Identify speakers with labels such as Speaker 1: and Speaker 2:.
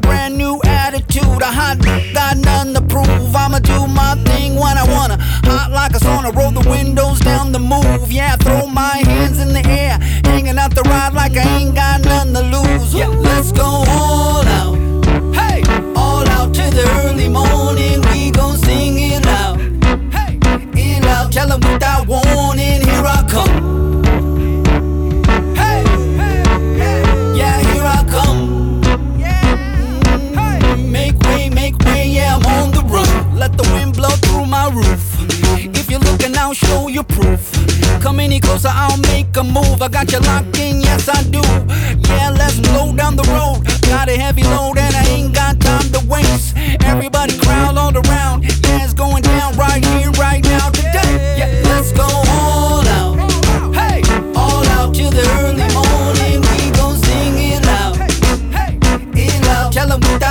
Speaker 1: brand new attitude. A hot got nothing to prove. I'ma do my thing when I wanna. Hot like a sauna, roll the windows down the move. Yeah, throw my hands in the air, hanging out the ride like I ain't got nothing to lose. Yeah, let's go all out. Hey, all out to the early morning. We gon' sing it loud. Hey, it loud. Tell 'em without warning. Here I come. Let the wind blow through my roof. If you're looking, I'll show you proof. Come any closer, I'll make a move. I got you locked in, yes I do. Yeah, let's blow down the road. Got a heavy load and I ain't got time to waste. Everybody crowd all around. Yeah, it's going down right here, right now, today. Yeah, let's go all out. Hey, all out till the early morning. We gon' sing it loud. Hey, it loud. Tell 'em